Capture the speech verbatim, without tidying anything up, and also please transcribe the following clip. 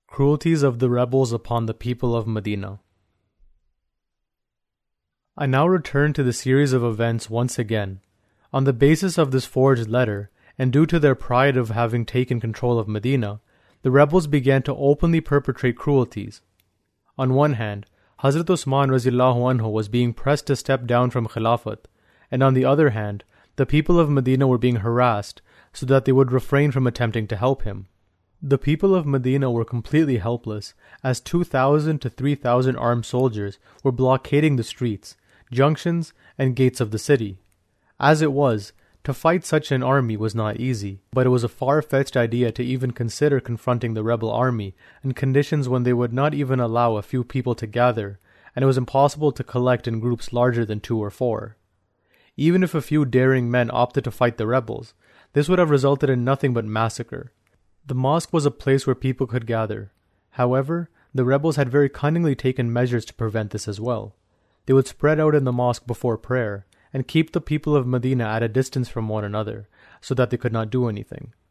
Cruelties of the rebels upon the people of Medina. I now return to the series of events once again. On the basis of this forged letter, and due to their pride of having taken control of Medina, the rebels began to openly perpetrate cruelties. On one hand, Hazrat Usman Razillahu Anhu was being pressed to step down from Khilafat, and on the other hand, the people of Medina were being harassed so that they would refrain from attempting to help him. The people of Medina were completely helpless, as two thousand to three thousand armed soldiers were blockading the streets, junctions, and gates of the city. As it was, to fight such an army was not easy, but it was a far-fetched idea to even consider confronting the rebel army in conditions when they would not even allow a few people to gather, and it was impossible to collect in groups larger than two or four. Even if a few daring men opted to fight the rebels, this would have resulted in nothing but massacre. The mosque was a place where people could gather. However, the rebels had very cunningly taken measures to prevent this as well. They would spread out in the mosque before prayer, and keep the people of Medina at a distance from one another, so that they could not do anything.